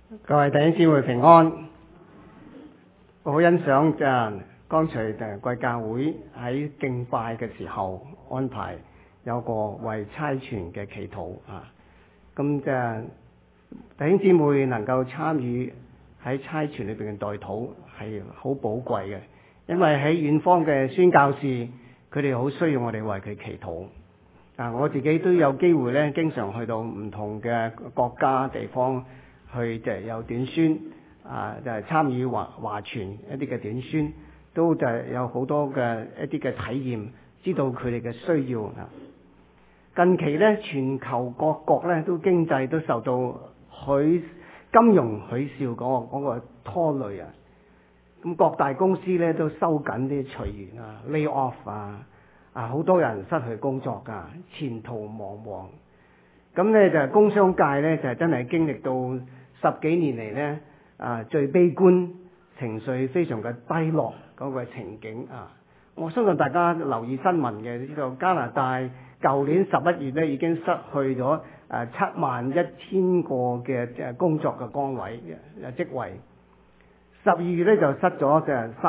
各位弟兄姊妹平安。我好欣賞剛才貴教會喺敬拜嘅時候安排有個為差傳嘅祈禱啊。咁弟兄姊妹能夠參與喺差傳裏邊嘅代禱係好寶貴嘅，因為喺遠方嘅宣教士佢哋好需要我哋為佢祈禱。我自己都有機會咧，經常去到唔同嘅國家地方去有短宣就係參與華傳一啲嘅短宣，都就係有好多嘅一啲嘅體驗，知道佢哋嘅需要啊。近期咧，全球各國咧都經濟都受到金融海嘯嗰個拖累啊。咁各大公司咧都收緊啲裁員啊 ，lay off 好多人失去工作㗎，前途茫茫。咁咧就工商界咧就真係經歷到10幾年嚟咧最悲觀、情緒非常嘅低落嗰個情景啊！我相信大家留意新聞嘅知道，加拿大舊年11月咧已經失去咗71000個嘅工作嘅崗位職位，12月咧就失咗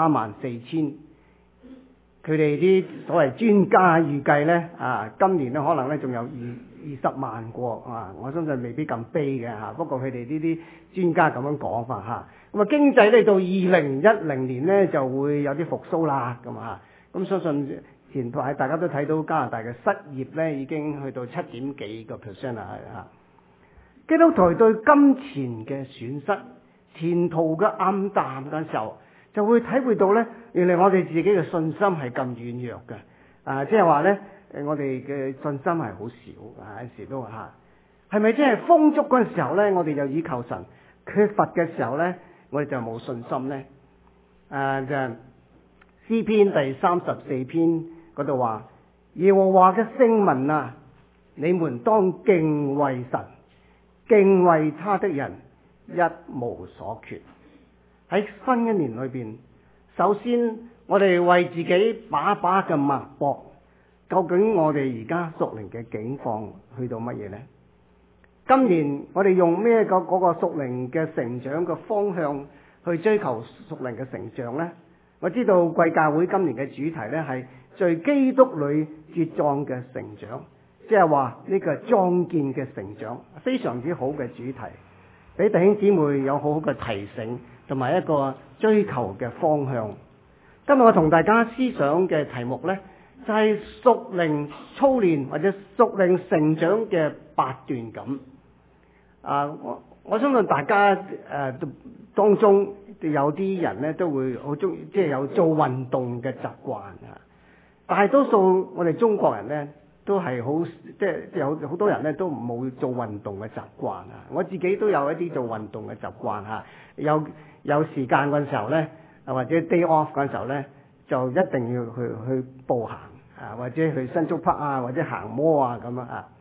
34000。佢哋啲所謂專家預計咧今年咧可能咧仲有20萬個我相信未必咁悲嘅不過佢哋呢啲專家咁樣講法咁經濟咧到2010年咧就會有啲復甦啦咁相信前排大家都睇到加拿大嘅失業咧已經去到7點幾個%啦基督徒對金錢嘅損失、前途嘅暗淡嘅時候，就會體會到咧，原來我哋自己嘅信心係咁軟弱嘅即係話咧，我哋嘅信心係好少有時都係咪即係豐足嗰陣時候咧，我哋就倚靠神；缺乏嘅時候咧，我哋就冇信心咧？就詩篇第34篇嗰度話：耶和華嘅聖民啊，你們當敬畏神，敬畏他的人一無所缺。喺新一年裏邊，首先我哋為自己把嘅脈搏，究竟我哋而家屬靈嘅境況去到乜嘢呢？今年我哋用咩嗰個屬靈嘅成長嘅方向去追求屬靈嘅成長呢？我知道貴教會今年嘅主題呢係在基督裏茁壯嘅成長，即係話呢個壯健嘅成長，非常之好嘅主題，俾弟兄姊妹有好好嘅提醒。同埋一個追求嘅方向。今日我同大家思想嘅題目呢，就係屬靈操練或者屬靈成長嘅8段錦。我相信大家當中有啲人呢都會好中意，即係有做運動嘅習慣大多數我哋中國人呢都係好，即係有好多人呢都冇做運動嘅習慣我自己都有一啲做運動嘅習慣有時間嗰陣時候咧，或者 day off 嗰陣時候咧，就一定要去步行或者去新竹北或者行摩咁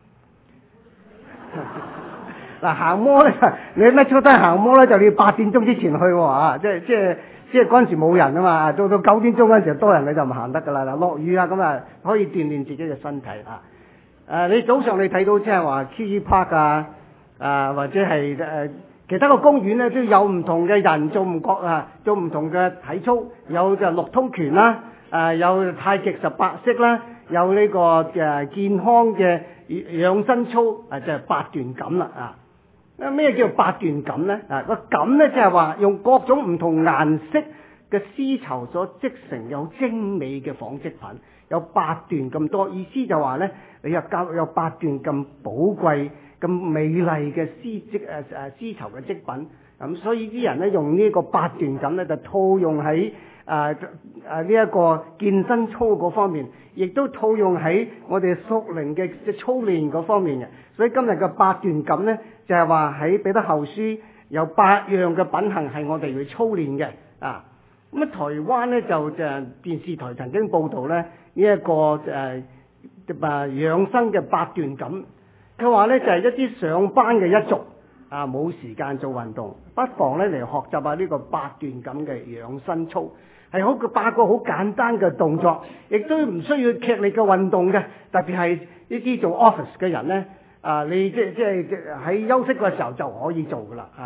嗱，行摩咧，你乜出得行摩咧，就你要8點鐘之前去即係嗰陣時冇人啊嘛，到9點鐘嗰陣時候多人你就唔行得噶啦。嗱，落雨咁可以鍛鍊自己嘅身體你早上你睇到即係話 Key Park 或者係其他個公園咧都有唔同嘅人做唔同嘅體操，有就六通拳啦，有太極18式啦，有呢個健康嘅養生操就係8段錦啦咩叫8段錦咧？個錦咧即係話用各種唔同顏色嘅絲綢所織成有精美嘅紡織品，有8段咁多，意思就話咧你有8段咁寶貴、咁美麗嘅絲綢嘅織品，咁所以啲人咧用呢個8段錦咧就套用喺呢一個健身操嗰方面，亦都套用喺我哋屬靈嘅操練嗰方面嘅。所以今日嘅8段錦咧就係話喺彼得後書有8樣嘅品行係我哋要操練嘅咁台灣咧就電視台曾經報道咧呢一個養生嘅8段錦。佢話咧就係一啲上班嘅一族冇時間做運動，不妨咧嚟學習下呢個8段錦嘅養生操，係好8個好簡單嘅動作，亦都唔需要劇烈嘅運動嘅。特別係呢啲做 office 嘅人咧你即係喺休息嘅時候就可以做噶啦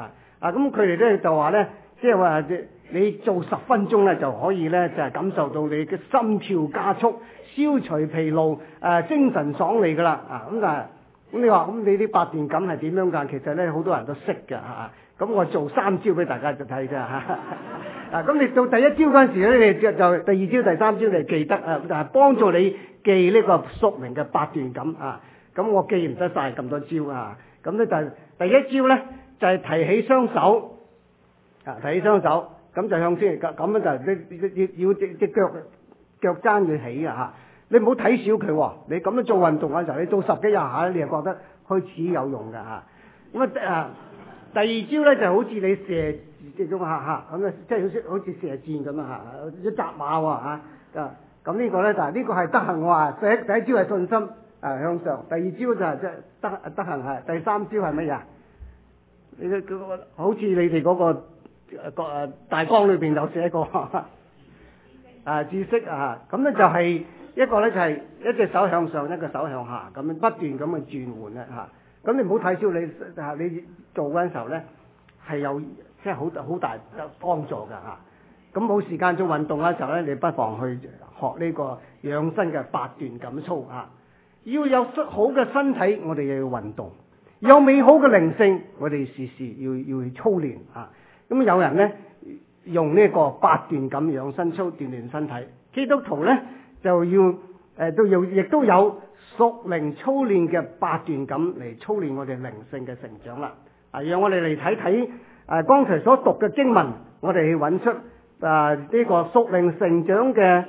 咁佢哋咧就話咧，即係話你做10分鐘咧就可以咧就係感受到你嘅心跳加速、消除疲勞、精神爽利噶啦。咁但係咁你話咁你啲八段錦係點樣㗎？其實咧好多人都識㗎嚇。咁我做3招俾大家就睇啫嚇。咁你到第1招嗰陣時咧，你就第2招、第3招你記得啊，就係幫助你記呢個屬靈嘅八段錦啊。咁我記唔得晒咁多招啊。咁咧就係第1招咧就係提起雙手提起雙手，咁就向先咁樣就要隻腳踭要起啊嚇。你唔好睇小佢喎，你咁樣做運動嘅時候，你做10幾廿下你就覺得開始有用㗎嚇。咁第2招咧就好似你射即種咁啊，即係好似射箭咁啊嚇，一紮馬喎嚇。咁呢個咧就係呢個係德行喎。第1招係信心向上，第2招就係即係德行係，第3招係乜嘢？你好似你哋嗰個大綱裏邊有寫過知識啊。咁咧就係一個咧就係一隻手向上，一個手向下，咁樣不斷咁去轉換咧嚇。咁你唔好睇小你做嗰陣時候咧係有即係好大幫助㗎嚇。咁冇時間做運動嘅時候咧，你不妨去學呢個養生嘅八段錦操嚇。要有好嘅身體，我哋又要運動；有美好嘅靈性，我哋時時要去操練嚇。咁有人咧用呢個八段錦養生操鍛鍊身體，基督徒咧就要亦都有屬靈操練嘅八段錦嚟操練我哋靈性嘅成長啦。讓我哋嚟睇睇剛才所讀嘅經文，我哋去揾出呢個屬靈成長嘅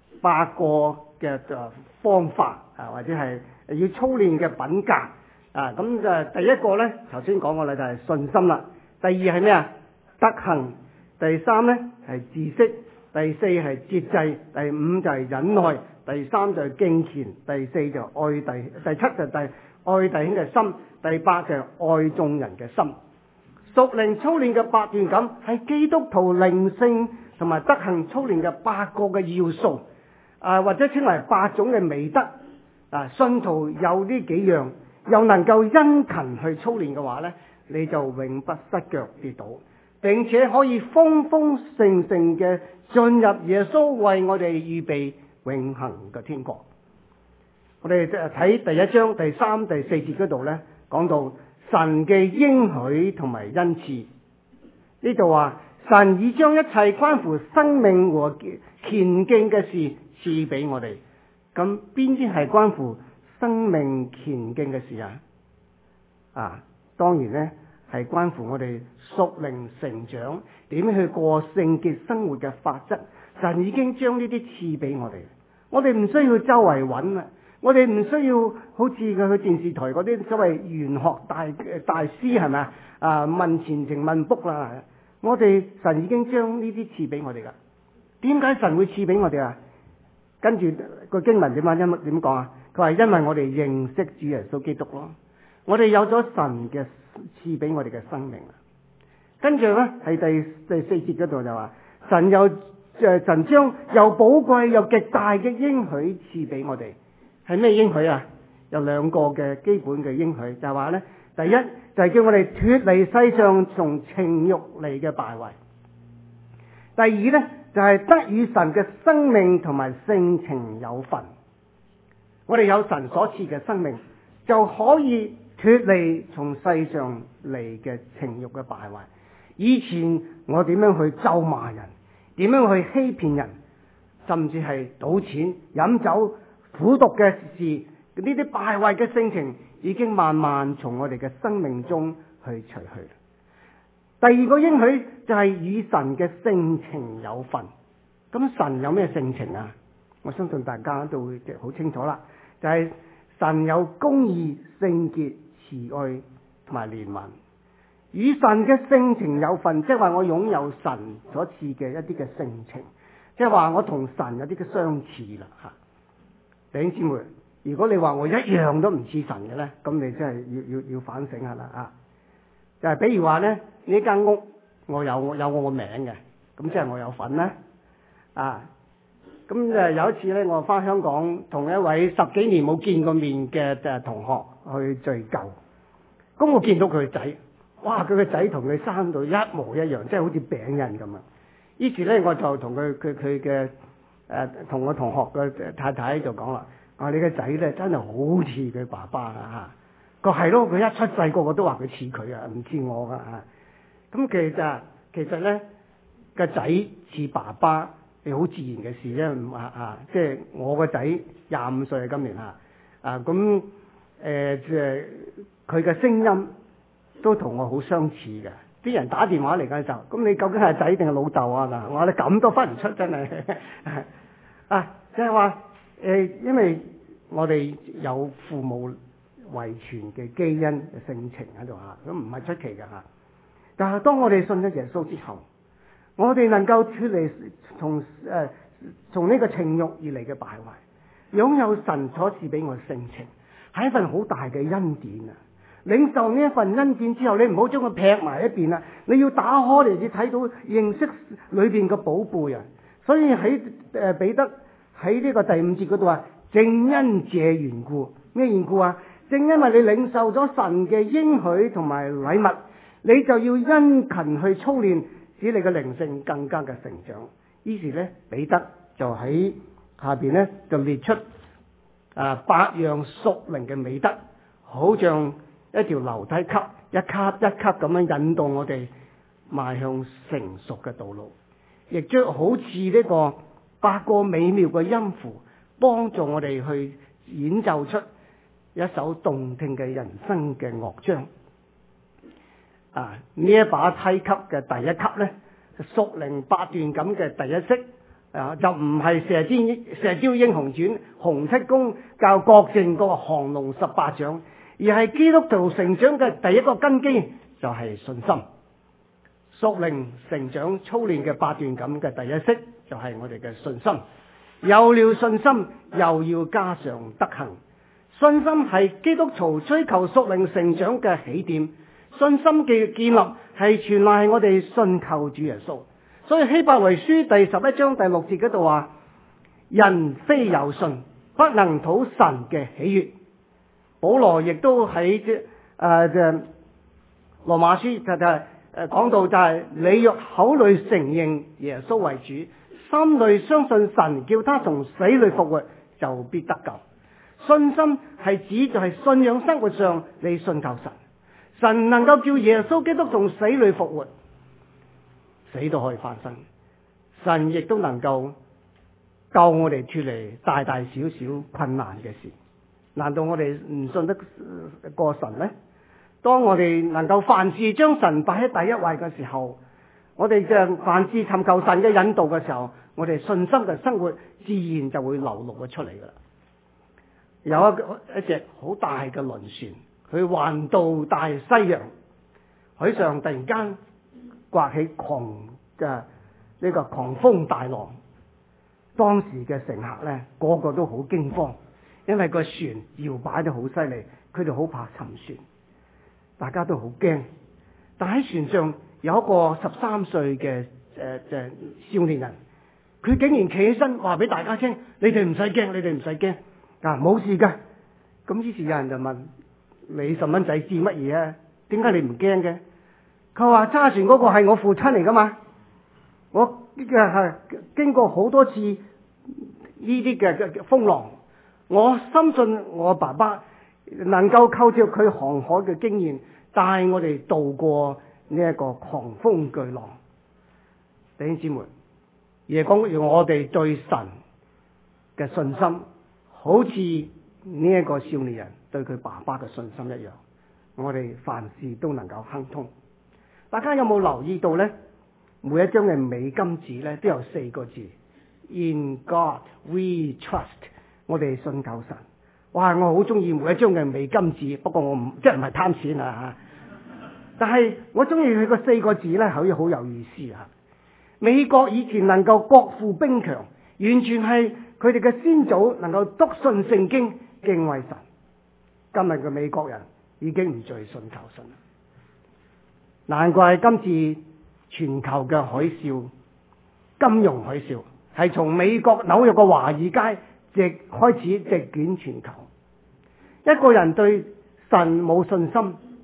8個嘅方法或者係要操練嘅品格咁就第1個咧，頭先講過啦，就係信心啦。第2係咩啊？德行。第3咧係知識。第4係節制。第5就係忍耐。第3就係敬虔。第4就愛第7就係愛弟兄嘅心。第8就係愛眾人嘅心。屬靈操練嘅八段錦係基督徒靈性同埋德行操練嘅8個嘅要素或者稱為8種嘅美德信徒有呢幾樣，又能夠殷勤去操練嘅話咧，你就永不失腳跌倒，並且可以豐豐盛盛嘅進入耶穌為我哋預備永恆嘅天國。我哋睇第1章第3、第4節嗰度咧，講到神嘅應許同埋恩賜。呢度話神已將一切關乎生命和虔敬嘅事賜俾我哋。咁邊啲係關乎生命虔敬嘅事啊？當然咧係關乎我哋屬靈成長，點樣去過聖潔生活嘅法則。神已經將呢啲賜俾我哋，我哋唔需要周圍揾啦，我哋唔需要好似佢去電視台嗰啲所謂玄學大師係咪問前程問卜啦。我哋神已經將呢啲賜俾我哋噶。點解神會賜俾我哋啊？跟住個經文點講啊？佢話因為我哋認識主耶穌基督咯，我哋有咗神嘅賜俾我哋嘅生命。跟住咧係第4節嗰度就話神將又寶貴又極大嘅應許賜俾我哋。係咩應許啊？有2個嘅基本嘅應許，就係話咧，第一就係叫我哋脫離世上從情慾嚟嘅敗壞。第2咧就係得與神嘅生命同埋性情有份。我哋有神所賜嘅生命，就可以脫離從世上嚟嘅情慾嘅敗壞。以前我點樣去咒罵人，點樣去欺騙人，甚至係賭錢、飲酒、苦毒嘅事，呢啲敗壞嘅性情已經慢慢從我哋嘅生命中去除去。第2個應許就係與神嘅性情有份。咁神有咩性情啊？我相信大家都會好清楚啦，就係神有公義、聖潔、慈愛同埋憐憫。與神嘅性情有份，即係話我擁有神所賜嘅一啲嘅性情，即係話我同神有啲嘅相似啦吓。弟兄姊妹，如果你話我一樣都唔似神嘅咧，咁你真係要反省下啦就係比如話咧，呢間屋我有我個名嘅，咁即係我有份啦咁有一次咧，我翻香港同一位10幾年冇見過面嘅同學去聚舊，咁我見到佢仔， 哇！佢個仔同佢生到一模一樣，即係好似餅印咁啊！於是咧，我就同佢嘅同我同學嘅太太就講啦：我話你個仔咧真係好似佢爸爸啊！嚇，佢係咯，佢一出世個個都話佢似佢啊，唔似我噶嚇。咁其實咧個仔似爸爸係好自然嘅事啫，唔即係我個仔25歲今年咁即係佢嘅聲音都同我好相似嘅。啲人打電話嚟嘅時候，咁你究竟係仔定係老豆啊？嗱，我話你咁都分唔出，真係即係話因為我哋有父母遺傳嘅基因嘅性情喺度咁唔係出奇嘅嚇。但係當我哋信咗耶穌之後，我哋能夠脫離從呢個情慾而嚟嘅敗壞，擁有神所賜俾我嘅性情，係一份好大嘅恩典啊！領受呢一份恩典之後，你唔好將佢劈埋一邊啦，你要打開嚟至睇到認識裏邊嘅寶貝啊！所以喺彼得喺呢個第5節嗰度話，正因這緣故，咩緣故啊？正因為你領受咗神嘅應許同埋禮物，你就要殷勤去操練，使你嘅靈性更加嘅成長。於是咧，彼得就喺下邊咧就列出8樣屬靈嘅美德，好像一條樓梯級一級一級咁樣引導我哋邁向成熟嘅道路，亦即好似呢個8個美妙嘅音符，幫助我哋去演奏出一首動聽嘅人生嘅樂章。呢一把梯級嘅第一級咧，屬靈8段咁嘅第一式就唔係射雕英雄傳洪七公教郭靖個降龍18掌，而係基督徒成長嘅第一個根基就係信心。屬靈成長操練嘅8段咁嘅第一式就係我哋嘅信心。有了信心，又要加上德行。信心係基督徒追求屬靈成長嘅起點。信心嘅建立係全賴我哋信靠主耶穌。所以希伯來書第11章第6節嗰度話：人非有信，不能討神嘅喜悅。保羅亦都喺羅馬書就講到就係你若口裏承認耶穌為主，心裏相信神叫他從死裏復活，就必得救。信心係指就係信仰生活上你信靠神，神能夠叫耶穌基督從死裏復活，死都可以翻身。神亦都能夠救我哋脫離大大小小困難嘅事。難道我哋唔信得過神呢？當我哋能夠凡事將神擺喺第一位嘅時候，我哋就凡事尋求神嘅引導嘅時候，我哋信心嘅生活自然就會流露咗出嚟噶啦。有一隻好大嘅輪船，佢橫渡大西洋，海上突然間颳起狂風大浪，當時嘅乘客咧個個都好驚慌，因為個船搖擺得好犀利，佢哋好怕沉船，大家都好驚。但喺船上有一個13歲嘅少年人，佢竟然企起身話俾大家聽：你哋唔使驚，你哋唔使驚，冇事噶。咁於是有人就問：你細蚊仔知乜嘢啊？點解你唔驚嘅？佢話揸船嗰個係我父親嚟噶嘛，我係經過好多次呢啲嘅風浪，我深信我爸爸能夠靠著佢航海嘅經驗，帶我哋渡過呢一個狂風巨浪。弟兄姊妹，而係講要我哋對神嘅信心，好似呢一個少年人對佢爸爸嘅信心一樣，我哋凡事都能夠亨通。大家有冇留意到呢？每一張嘅美金紙咧都有4個字 ：In God we trust。我哋信靠神。哇！我好中意每一張嘅美金紙，不過我唔係貪錢啊嚇。但係我中意佢個4個字咧，好有意思啊！美國以前能夠國富兵強，完全係佢哋嘅先祖能夠篤信聖經、敬畏神。今日嘅美國人已經唔再信靠神，難怪今次全球嘅海嘯、金融海嘯係從美國紐約嘅華爾街開始席捲全球。一個人對神冇信心，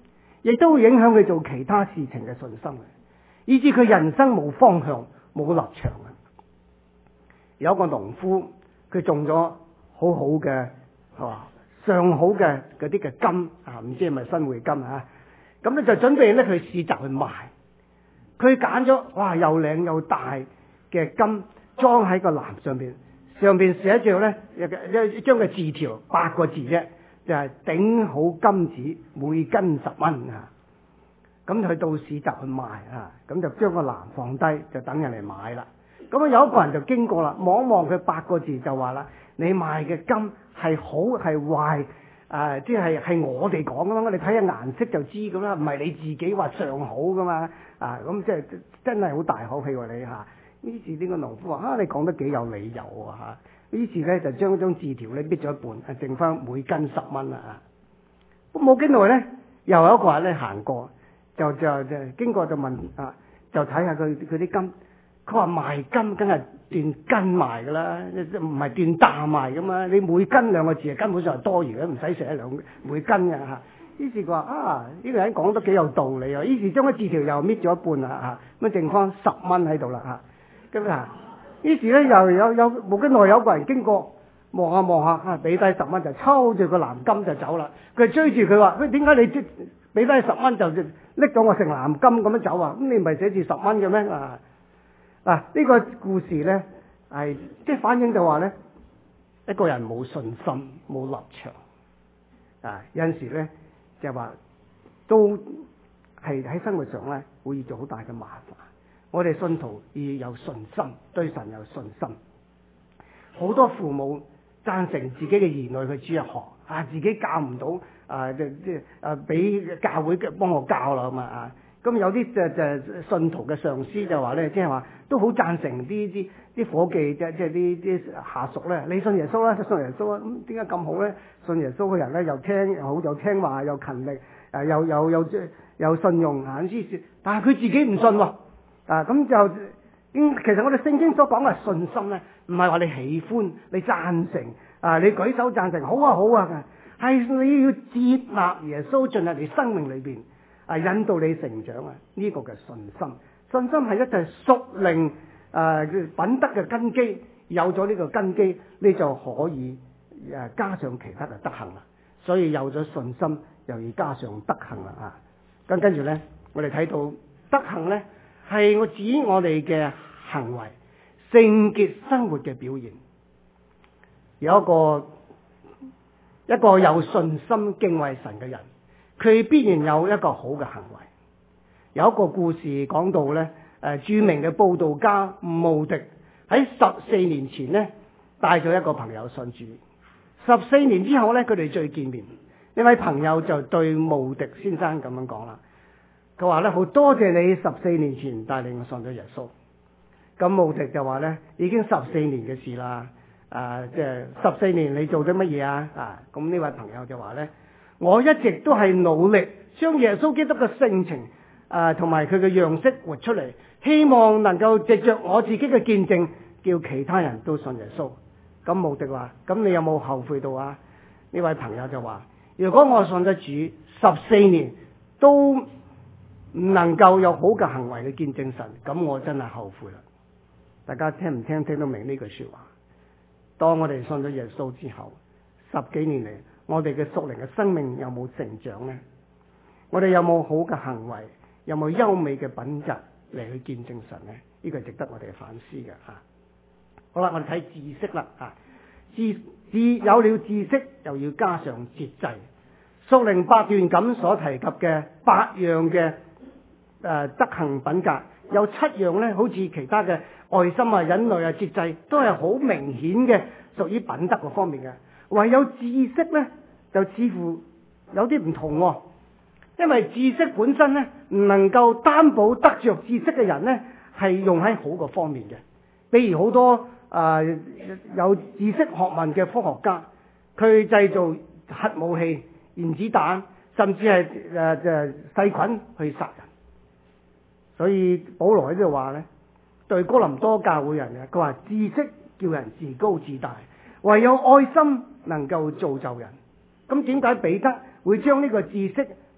亦都會影響佢做其他事情嘅信心，以致佢人生冇方向、冇立場。有一個農夫，佢種咗好好嘅上好嘅嗰啲嘅金啊，唔知係咪新會金啊？咁咧就準備咧去市集去賣。佢揀咗哇又靚又大嘅金裝喺個籃上邊，上邊寫住咧一張嘅字條8個字啫，就係頂好金子每斤10蚊啊！咁去到市集去賣啊，咁就將個籃放低，就等人嚟買啦。咁啊有一個人就經過啦，望一望佢8個字就話啦：你賣嘅金係好係壞？即係我哋講噶嘛，你睇下顏色就知咁啦，唔係你自己話上好噶嘛。咁即係真係好大口氣喎你嚇。於是呢個農夫話：你講得幾有理由嚇。於是咧就將張字條咧搣咗一半，剩翻每斤10蚊啦。咁冇幾耐咧，又有一個人咧行過，就經過就問就睇下佢啲金。佢話賣金梗係斷斤賣噶啦，唔係斷擔賣噶嘛。你每斤2個字根本上係多餘嘅，唔使寫每斤嘅嚇。於是佢話呢個人講得幾有道理啊。於是將個字條又搣咗一半啦嚇，咁剩翻10蚊喺度啦嚇。咁於是咧又有冇幾耐有個人經過望下望下俾低10蚊就抽住個籃金就走啦。佢追住佢話：喂，點解你俾低10蚊就拎咗我成籃金咁樣走啊？咁你唔係寫住10蚊嘅咩啊？呢個故事咧係即係反映就話咧，一個人冇信心冇立場有陣時咧就話都係喺生活上咧會遇到好大嘅麻煩。我哋信徒要有信心，對神有信心。好多父母贊成自己嘅兒女去主日學自己教唔到俾教會嘅幫我教啦咁啊。咁有啲就信徒嘅上司就話咧，即係話都好贊成啲伙計即係啲下屬咧，你信耶穌啦，信耶穌啊！咁點解咁好咧？信耶穌嘅人咧又聽話又勤力，有信用啊！於是，但係佢自己唔信喎咁就其實我哋聖經所講嘅信心咧，唔係話你喜歡你贊成你舉手贊成好啊，係你要接納耶穌進入你生命裏邊。引導你成長呢個嘅信心，信心係一切屬靈品德嘅根基。有咗呢個根基，你就可以加上其他嘅德行啦。所以有咗信心，又要加上德行啦咁跟住咧，我哋睇到德行咧係指我哋嘅行為聖潔生活嘅表現。有一個有信心敬畏神嘅人，佢必然有一個好嘅行為。有一個故事講到咧，著名嘅佈道家慕迪喺14年前咧帶咗一個朋友信主。14年之後咧，佢哋再見面，呢位朋友就對慕迪先生咁樣講啦。佢話咧，好多謝你14年前帶領我信咗耶穌。咁慕迪就話咧，已經14年嘅事啦。即係14年你做咗乜嘢啊？咁呢位朋友就話咧，我一直都係努力將耶穌基督嘅性情同埋佢嘅樣式活出嚟，希望能夠藉着我自己嘅見證，叫其他人都信耶穌。咁慕迪話：咁你有冇後悔到啊？呢位朋友就話：如果我信咗主14年都唔能夠有好嘅行為去見證神，咁我真係後悔啦。大家聽唔聽得明呢句說話？當我哋信咗耶穌之後，10幾年嚟，我哋嘅屬靈嘅生命有冇成長呢？我哋有冇好嘅行為？有冇優美嘅品質嚟去見證神呢？呢個值得我哋反思嘅。好啦，我哋睇知識啦。有了知識，又要加上節制。屬靈8段錦所提及嘅8樣嘅德行品格，有7樣咧，好似其他嘅愛心忍耐節制，都係好明顯嘅屬於品德嗰方面嘅。唯有知識咧，就似乎有啲唔同。因為知識本身咧，唔能夠擔保得着知識嘅人咧，係用喺好嘅方面嘅。比如好多有知識學問嘅科學家，佢製造核武器、原子彈，甚至係細菌去殺人。所以保羅喺度話咧，對哥林多教會人嘅，佢話知識叫人自高自大，唯有愛心能夠造就人。咁點解彼得會將呢個知識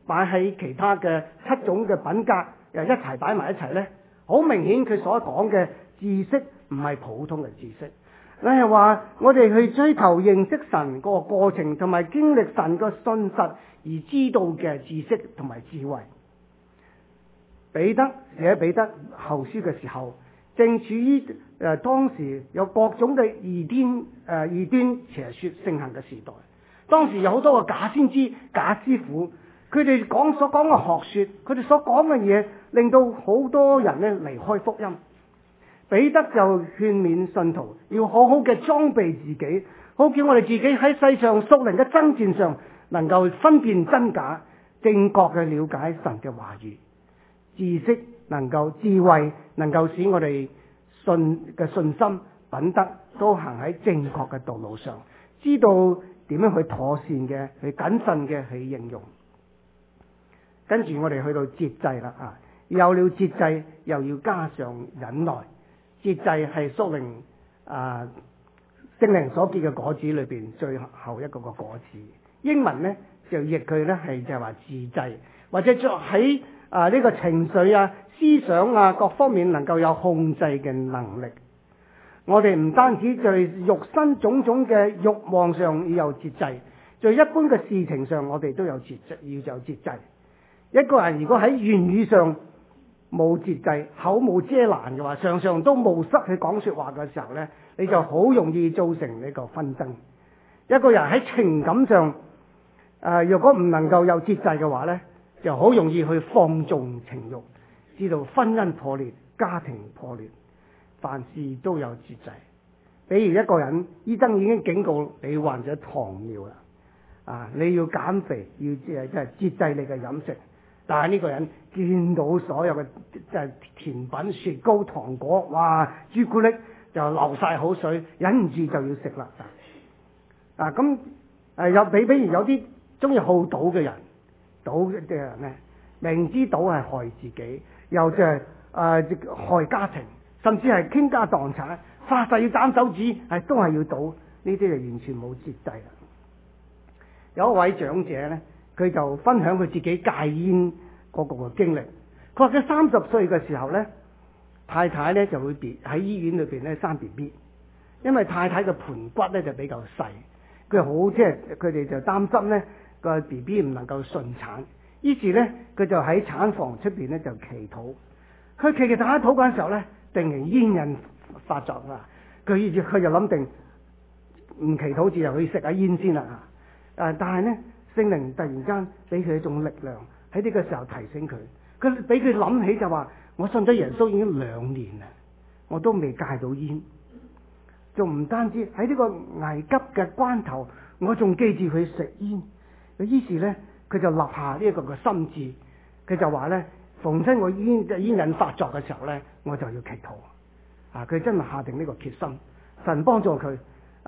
擺喺其他嘅7種嘅品格又一齊擺埋一齊呢，好明顯佢所講嘅知識唔係普通嘅知識，你係話我哋去追求認識神個過程同埋經歷神個信實而知道嘅知識同埋智慧。彼得寫彼得後書嘅時候，正處於當時有各種嘅異端邪說盛行嘅時代。當時有好多個假先知、假師傅，佢哋所講嘅學說，佢哋所講嘅嘢，令到好多人咧離開福音。彼得就勸勉信徒要好好嘅裝備自己，好叫我哋自己喺世上屬靈嘅爭戰上能夠分辨真假，正確嘅了解神嘅話語。知識能夠智慧能夠使我哋信心品德都行喺正確嘅道路上，知道點樣去妥善嘅去謹慎嘅去應用。跟住我哋去到節制啦啊！有了節制，又要加上忍耐。節制係屬靈聖靈所結嘅果子裏邊最後一個果子。英文呢就譯佢呢係就係話自制，或者喺呢個情緒啊、思想啊各方面能夠有控制嘅能力。我哋唔單止在肉身種種嘅慾望上要有節制，在一般嘅事情上我哋都有節制，要有節制。一個人如果喺言語上冇節制，口冇遮攔嘅話，常常都冒失去講說話嘅時候呢，你就好容易造成呢個紛爭。一個人喺情感上若果唔能夠有節制嘅話呢，就好容易去放縱情慾，知道婚姻破裂、家庭破裂，凡事都有節制。比如一個人，醫生已經警告你患咗糖尿啦，你要減肥，要即係節制你嘅飲食。但係呢個人見到所有嘅甜品、雪糕、糖果，哇，朱古力就流晒口水，忍唔住就要食啦。咁比如有啲中意好賭嘅人，賭嘅人咧，明知賭係害自己，又害家庭，甚至係傾家蕩產，發誓要斬手指，都係要賭，呢啲就完全冇節制啦。有一位長者咧，佢就分享佢自己戒煙嗰個經歷。佢話佢30歲嘅時候咧，太太咧就會喺醫院裏邊咧生 BB， 因為太太嘅盆骨咧就比較細，佢哋就擔心咧個 BB 唔能夠順產，於是咧佢就喺產房出邊咧就祈禱。佢祈禱嗰陣時候咧，突然煙癮發作啦，佢就諗定唔祈禱住就去食下煙先啦。但係咧聖靈突然間俾佢一種力量，喺呢個時候提醒佢，佢俾佢諗起就話：我信咗耶穌已經2年啦，我都未戒到煙，仲唔單止喺呢個危急嘅關頭，我仲記住佢食煙。於是咧，佢就立下呢一個嘅心志，佢就話咧：逢親我煙癮發作嘅時候咧，我就要祈禱。佢真係下定呢個決心，神幫助佢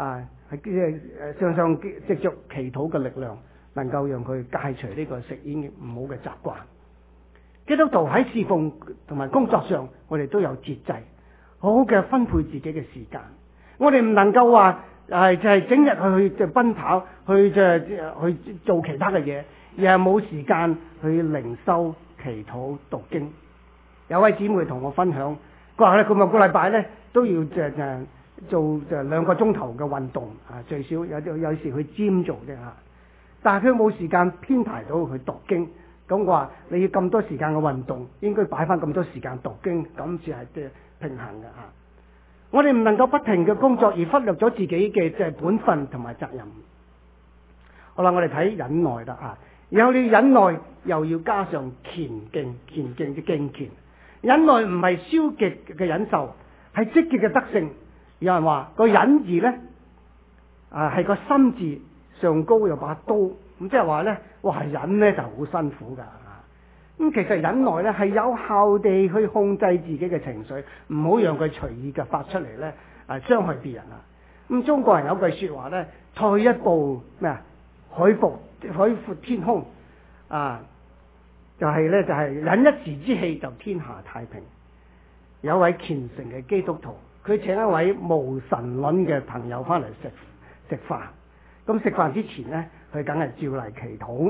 常藉着祈禱嘅力量，能夠讓佢戒除呢個食煙唔好嘅習慣。基督徒喺侍奉同埋工作上，我哋都有節制，好好嘅分配自己嘅時間。我哋唔能夠話就係整日去奔跑，去做其他嘅嘢，而係冇時間去靈修、祈禱、讀經。有位姊妹同我分享，佢話咧佢每個禮拜咧都要做2個鐘頭嘅運動最少有時去gym做啫。但係佢冇時間編排到去讀經。咁我話你要咁多時間嘅運動，應該擺翻咁多時間讀經，咁先係平衡嘅。我哋唔能夠不停嘅工作而忽略咗自己嘅本分同埋責任。好啦，我哋睇忍耐啦。然後你忍耐又要加上虔敬嘅敬虔。忍耐唔係消極嘅忍受，係積極嘅得勝。有人話個忍字咧係個心字上高有把刀，咁即係話咧，哇，忍咧就好辛苦噶。咁其實忍耐咧係有效地去控制自己嘅情緒，唔好讓佢隨意嘅發出嚟咧，傷害別人。咁中國人有句說話咧，退一步海闊天空，就係忍一時之氣就天下太平。有位虔誠嘅基督徒，佢請一位無神論嘅朋友翻嚟食飯。咁食飯之前呢，佢梗係照例祈禱，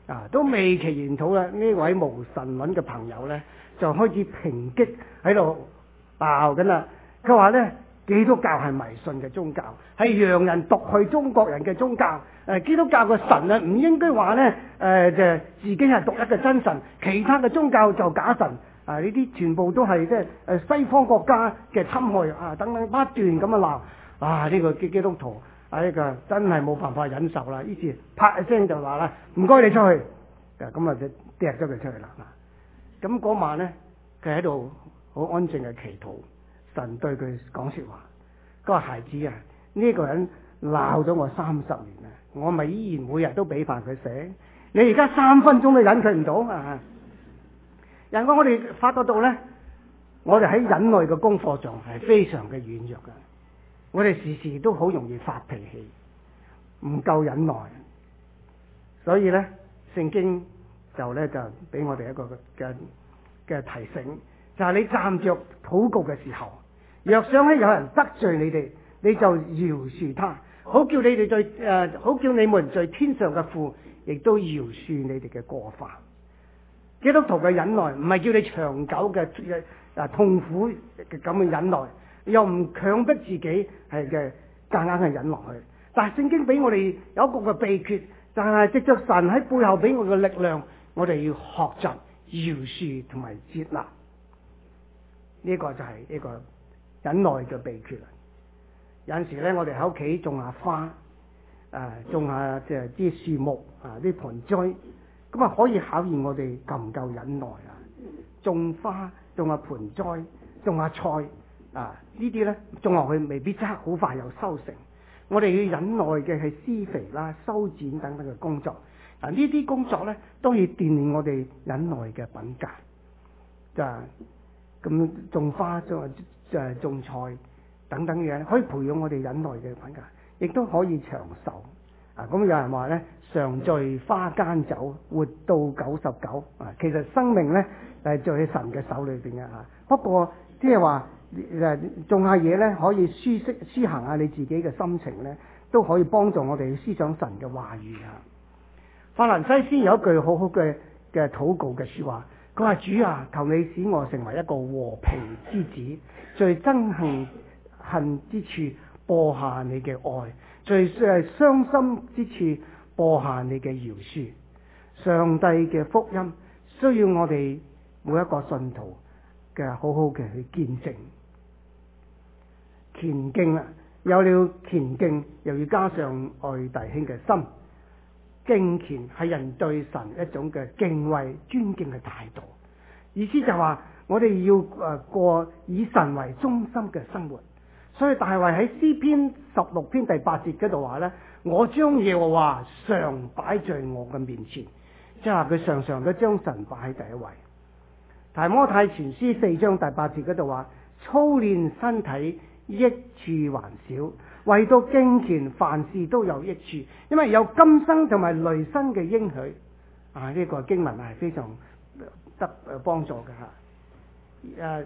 都未期研討啦，呢位無神論嘅朋友咧就開始抨擊喺度鬧緊啦。佢話咧，基督教係迷信嘅宗教，係洋人獨去中國人嘅宗教。基督教嘅神啊，唔應該話咧就自己係獨一嘅真神，其他嘅宗教就假神。呢啲全部都係即係西方國家嘅侵害等等不斷咁樣鬧。呢個基督徒呢個真係冇辦法忍受啦，於是啪一聲就話啦，唔該你出去。咁就掟咗佢出去啦。咁嗰晚咧，佢喺度好安靜嘅祈禱，神對佢講說話。佢話：孩子啊，呢個人鬧咗我30年啊，我咪依然每日都俾飯佢食。你而家3分鐘都忍佢唔到啊！人講我哋發覺到咧，我哋喺忍耐嘅功課上係非常嘅軟弱嘅。我哋時時都好容易發脾氣，唔夠忍耐。所以咧，聖經就俾我哋一個嘅提醒，就係你站着禱告嘅時候，若想起有人得罪你哋，你就饒恕他，好叫你們在天上嘅父亦都饒恕你哋嘅過犯。基督徒嘅忍耐唔係叫你長久嘅痛苦嘅咁嘅忍耐，又唔強迫自己係嘅夾硬係忍落去。但係聖經俾我哋有一個嘅秘訣，就係藉着神喺背後俾我嘅力量，我哋要學習饒恕同埋接納。呢個就係呢個忍耐嘅秘訣啦。有陣時咧，我哋喺屋企種下花，種下即係啲樹木啲盆栽，咁可以考驗我哋夠唔夠忍耐啊！種花、種下盆栽、種下菜呢啲咧種落去未必即刻好快有收成。我哋要忍耐嘅係施肥啦、修剪等等嘅工作。呢啲工作咧都要鍛鍊我哋忍耐嘅品格。就咁種花、種菜等等嘢，可以培養我哋忍耐嘅品格，亦都可以長壽。咁有人話咧，常在花間走，活到99。其實生命咧係在神嘅手裏邊嘅。不過即係話種下嘢咧，可以舒行下你自己嘅心情咧，都可以幫助我哋思想神嘅話語。法蘭西斯有一句好好嘅禱告嘅說話，佢話：主啊，求你使我成為一個和平之子，在憎恨之處播下你嘅愛，在傷心之處播下你嘅饒恕。上帝嘅福音需要我哋每一個信徒嘅好好嘅去見證。虔敬啦，有了虔敬，又要加上愛弟兄嘅心。敬虔係人對神一種嘅敬畏、尊敬嘅態度。意思就係話，我哋要過以神為中心嘅生活。所以大衛喺詩篇16篇第8節嗰度話咧：我將耶和華常擺在我嘅面前，即係話佢常常都將神擺喺第一位。提摩太前書4章第8節嗰度話：操練身體益處還少，唯獨敬虔凡事都有益處，因為有今生同埋來生嘅應許。呢個經文係非常得幫助嘅。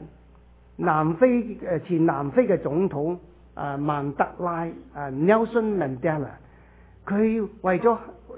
前南非嘅總統曼德拉Nelson Mandela， 佢為咗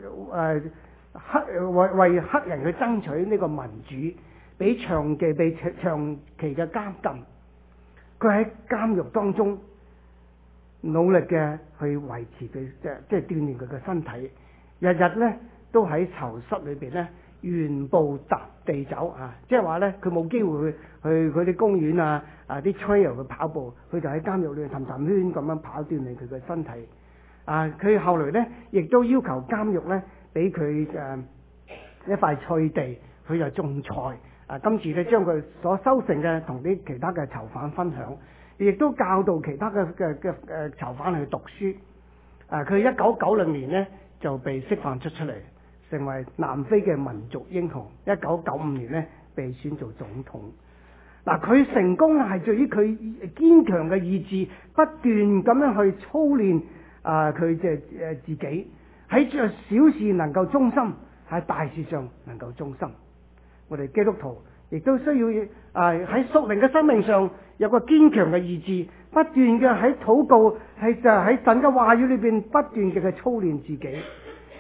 為黑人去爭取呢個民主，被長期嘅監禁。佢喺監獄當中努力嘅去維持佢即係鍛煉佢嘅身體，日日咧都喺囚室裏邊咧原步踏地走即係話咧佢冇機會去佢啲公園啲 trail 去跑步，佢就喺監獄裏邊氹氹圈咁樣跑，鍛煉佢嘅身體。佢後來咧亦都要求監獄咧俾佢一塊菜地，佢就種菜。今次咧將佢所收成嘅同啲其他嘅囚犯分享，亦都教導其他嘅囚犯去讀書。佢1990年咧就被釋放出嚟，成為南非嘅民族英雄。1995年咧被選做總統。佢成功係在於佢堅強嘅意志，不斷咁樣去操練佢自己喺小事能夠忠心，喺大事上能夠忠心。我哋基督徒亦都需要喺屬靈嘅生命上有個堅強嘅意志，不斷嘅喺禱告，就喺神嘅話語裏邊不斷嘅去操練自己。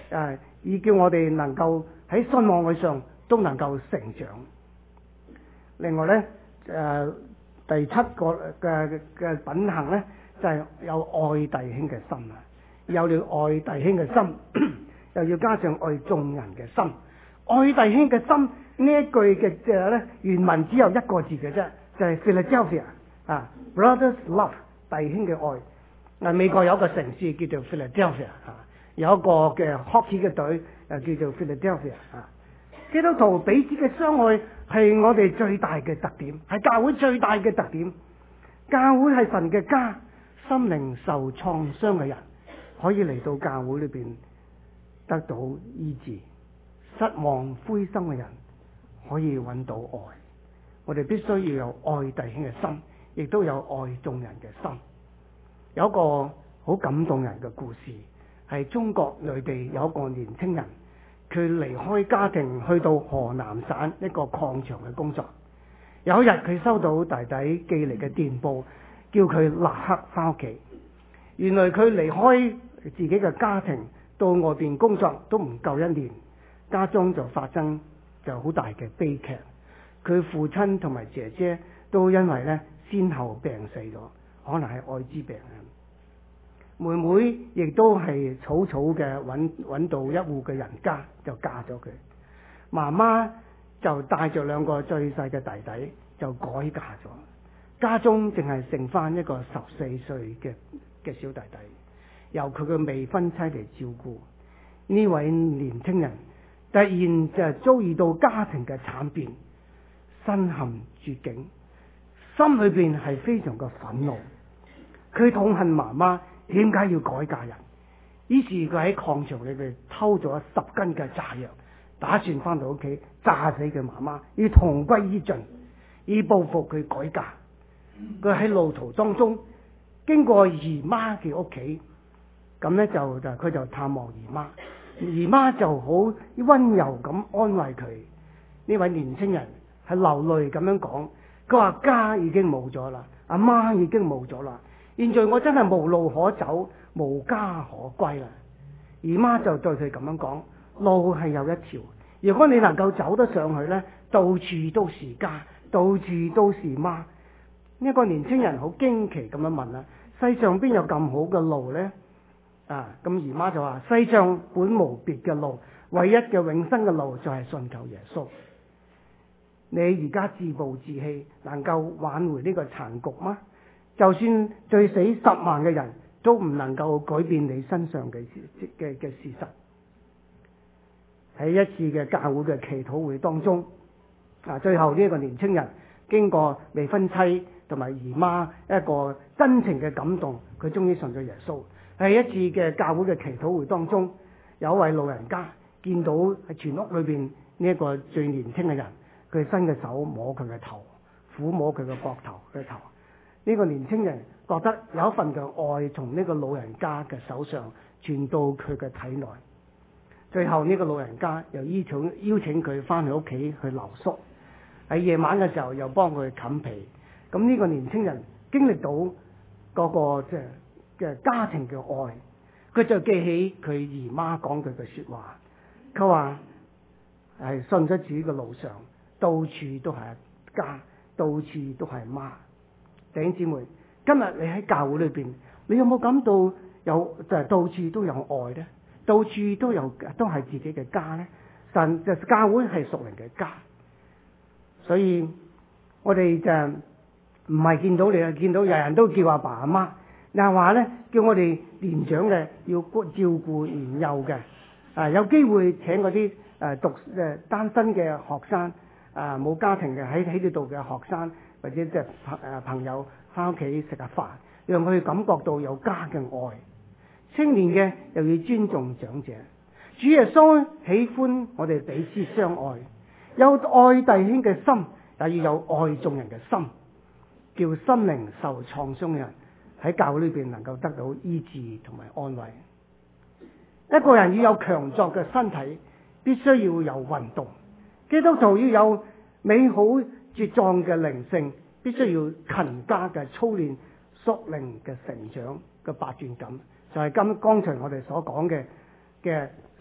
以叫我哋能夠喺信望愛上都能夠成長。另外咧，第七個嘅品行咧，就係有愛弟兄嘅心啊！有了愛弟兄嘅心，又要加上愛眾人嘅心。愛弟兄嘅心呢一句嘅咧原文只有一個字嘅啫，就係 Philadelphia 啊 ，Brothers Love 弟兄嘅愛。美國有一個城市叫做 Philadelphia 啊，有一個嘅 hockey 嘅隊叫做 Philadelphia 啊。基督徒彼此嘅相愛係我哋最大嘅特點，係教會最大嘅特點。教會係神嘅家，心靈受創傷嘅人可以嚟到教會裏邊得到醫治，失望灰心嘅人可以揾到愛。我哋必須要有愛弟兄嘅心，亦都有愛眾人嘅心。有一個好感動人嘅故事，係中國內地有一個年輕人，佢離開家庭去到河南省一個礦場嘅工作。有一日佢收到弟弟寄嚟嘅電報，叫佢立刻翻屋企。原來佢離開自己嘅家庭到外邊工作都唔夠1年，家中就發生就好大嘅悲劇。佢父親同埋姐姐都因為咧先後病死咗，可能係愛滋病啊。妹妹亦都係草草嘅揾到一戶嘅人家，就嫁咗佢。媽媽就帶着2個最細嘅弟弟就改嫁咗，家中淨係剩翻一個14歲嘅小弟弟，由佢嘅未婚妻嚟照顧。呢位年輕人突然就遭遇到家庭嘅慘變，身陷絕境，心裏邊係非常嘅憤怒。佢痛恨媽媽點解要改嫁人，於是佢喺礦場裏邊偷咗10斤嘅炸藥，打算翻到屋企炸死佢媽媽，要同歸於盡，以報復佢改嫁。佢喺路途當中經過姨媽嘅屋企，咁咧佢就探望姨媽，姨媽就好溫柔咁安慰佢。呢位年輕人係流淚咁樣講，佢話家已經冇咗啦，阿媽已經冇咗啦，現在我真係無路可走，無家可歸啦。姨媽就對佢咁樣講，路係有一條，如果你能夠走得上去呢，到處都是家，到處都是媽。呢個年輕人好驚奇咁樣問啦，世上邊有咁好嘅路呢？咁姨媽就話，世上本無別嘅路，唯一嘅永生嘅路就係信靠耶穌。你而家自暴自棄，能夠挽回呢個殘局嗎？就算醉死10萬嘅人都唔能夠改變你身上嘅事實。喺一次嘅教會嘅祈禱會當中，最後呢個年輕人經過未婚妻同埋姨媽一個真情嘅感動，佢終於信咗耶穌。喺一次嘅教會嘅祈禱會當中，有一位老人家見到喺全屋裏邊呢一個最年輕嘅人，佢伸嘅手摸佢嘅頭，撫摸佢嘅膊頭嘅頭。呢個年輕人覺得有一份嘅愛從呢個老人家嘅手上傳到佢嘅體內。最後呢個老人家又邀請佢翻去屋企去留宿，喺夜晚嘅時候又幫佢冚被。咁呢個年輕人經歷到嗰個即係嘅家庭嘅愛，佢就記起佢姨媽講佢嘅說話。佢話係信咗主嘅路上，到處都係家，到處都係媽。弟兄姊妹，今日你喺教會裏邊，你有冇感到有就係到處都有愛呢？到處都係自己嘅家呢？神就教會係屬靈嘅家，所以我哋就唔係見到你啊，見到人人都叫阿爸阿媽，又話咧叫我哋年長嘅要照顧年幼嘅，有機會請嗰啲單身嘅學生，冇家庭嘅喺呢度嘅學生或者即係朋友翻屋企食下飯，讓佢感覺到有家嘅愛。青年嘅又要尊重長者。主耶穌喜歡我哋彼此相愛，有愛弟兄嘅心，也要有愛眾人嘅心，叫心靈受創傷嘅人喺教會裏邊能夠得到醫治同埋安慰。一個人要有強壯嘅身體，必須要有運動。基督徒要有美好茁壯嘅靈性，必須要勤加嘅操練屬靈嘅成長嘅百轉感，就係剛才我哋所講嘅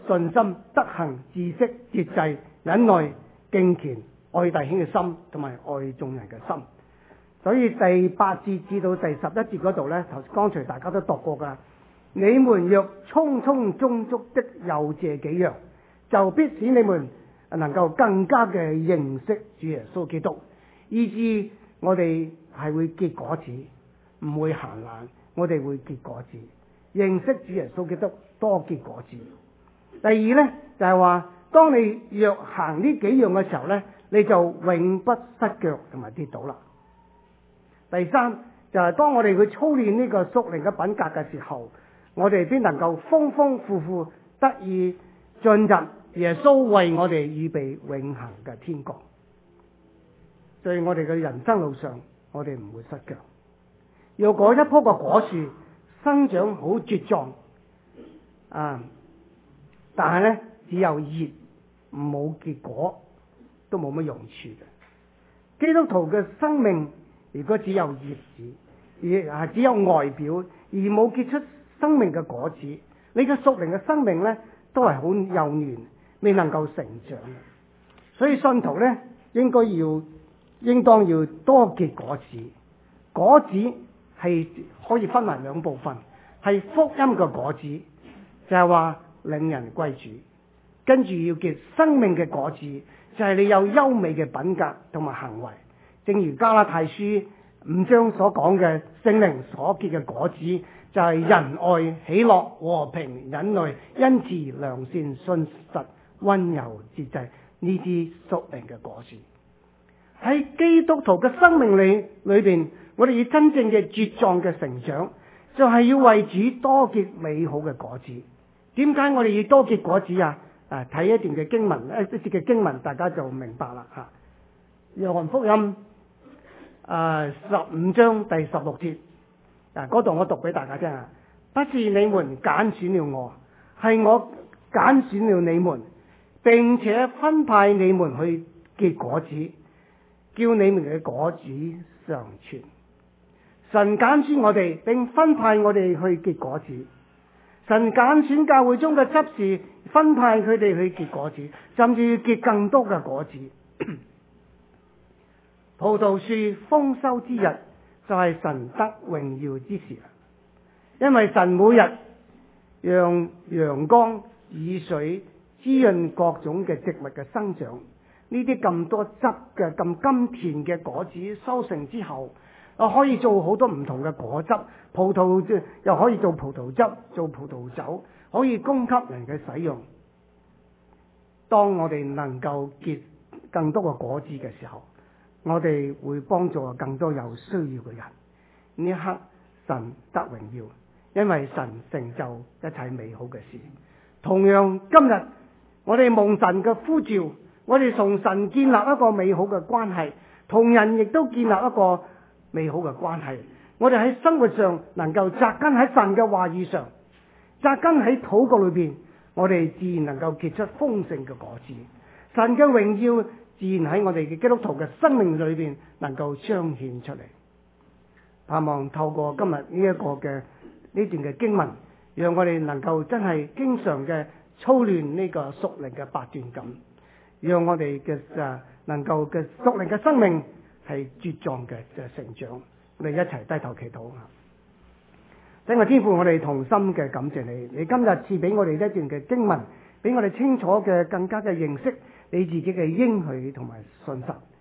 信心、德行、知識、節制、忍耐、敬虔、愛弟兄嘅心，同埋愛眾人嘅心。所以第8節至到第11節嗰度呢，剛才大家都讀過噶。你們若充充足足的有這幾樣，就必使你們能夠更加嘅認識主耶穌基督，以致我哋係會結果子，唔會閒懶，我哋會結果子。認識主耶穌基督，多結果子。第二呢，就係話，當你若行呢幾樣嘅時候呢，你就永不失腳同埋跌倒啦。第三就係當我哋去操練呢個屬靈嘅品格嘅時候，我哋必能夠豐豐富富得以進入耶穌為我哋預備永恆嘅天國。對我哋嘅人生路上，我哋唔會失腳。若果一棵個果樹生長好茁壯但係呢，只有葉冇結果，都冇乜用處嘅。基督徒嘅生命如果只有葉子，而只有外表，而冇結出生命嘅果子，你嘅屬靈嘅生命呢，都係好幼嫩，未能夠成長。所以信徒呢，應當要多結果子。果子係可以分為兩部分，係福音嘅果子，就係話領人歸主；跟住要結生命嘅果子，就係你有優美嘅品格同埋行為。正如加拉太書5章所講嘅，聖靈所結嘅果子就係仁愛、喜樂、和平、忍耐、恩慈、良善、信實、溫柔、節制，呢啲屬靈嘅果子。喺基督徒嘅生命裏邊，我哋要真正嘅茁壯嘅成長，就係要為主多結美好嘅果子。點解我哋要多結果子啊？睇一段嘅經文，一節嘅經文，大家就明白啦吓。約翰福音15章第16節，嗰度我讀俾大家聽啊。不是你們揀選了我，係我揀選了你們，並且分派你們去結果子，叫你們嘅果子常存。神揀選我哋，並分派我哋去結果子。神揀選教會中嘅執事，分派佢哋去結果子，甚至要結更多嘅果子。葡萄樹豐收之日，就係神得榮耀之時。因為神每日讓陽光、雨水滋潤各種嘅植物嘅生長，呢啲咁多汁嘅、咁甘甜嘅果子收成之後，可以做好多唔同嘅果汁，葡萄又可以做葡萄汁、做葡萄酒，可以供給人嘅使用。當我哋能夠結更多嘅果子嘅時候，我哋會幫助更多有需要嘅人。呢一刻神得榮耀，因為神成就一切美好嘅事。同樣今日我哋蒙神嘅呼召，我哋同神建立一個美好嘅關係，同人亦都建立一個美好嘅關係。我哋喺生活上能夠扎根喺神嘅話語上，扎根喺禱告裏邊，我哋自然能夠結出豐盛嘅果子。神嘅榮耀自然喺我哋嘅基督徒嘅生命裏邊能夠彰顯出嚟。盼望透過今日呢一個嘅呢段嘅經文，讓我哋能夠真係經常嘅操練呢個屬靈嘅八段錦，讓我哋嘅能夠嘅屬靈嘅生命係茁壯嘅成長。我哋一齊低頭祈禱啊！請我天父，我哋同心嘅感謝你，你今日賜俾我哋一段嘅經文，俾我哋清楚嘅更加嘅認識你自己嘅應許同埋信實。